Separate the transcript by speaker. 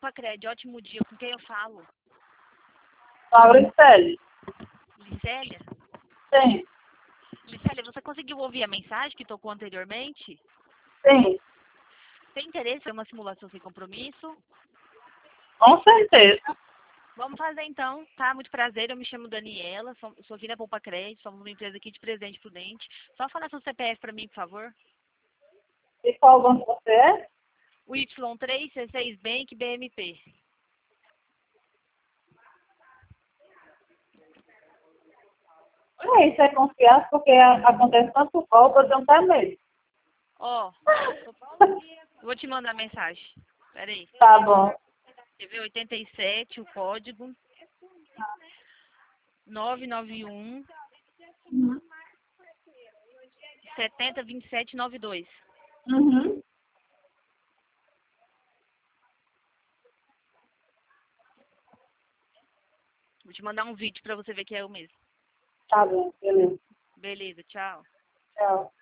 Speaker 1: Pacred, ótimo dia. Com quem eu falo?
Speaker 2: Mauricélia.
Speaker 1: Licélia?
Speaker 2: Sim,
Speaker 1: Licélia, você conseguiu ouvir a mensagem que tocou anteriormente?
Speaker 2: sim,
Speaker 1: Tem interesse em uma simulação sem compromisso?
Speaker 2: com certeza.
Speaker 1: Vamos fazer então, tá? Muito prazer, eu me chamo Daniela, sou aqui da Poupa Crédito, somos uma empresa aqui de Presidente Prudente. Só falar seu CPF para mim, por favor.
Speaker 2: E qual banco você é?
Speaker 1: O Y3 C6 Bank BMP.
Speaker 2: Isso é confiável porque acontece tanto golpe, eu tenho até medo.
Speaker 1: Ó, vou te mandar mensagem. Pera aí.
Speaker 2: Tá bom.
Speaker 1: TV 87, o código 991 702792.
Speaker 2: Uhum.
Speaker 1: Vou te mandar um vídeo para você ver que é eu mesmo.
Speaker 2: Tá bom, beleza.
Speaker 1: Beleza, tchau.
Speaker 2: Tchau.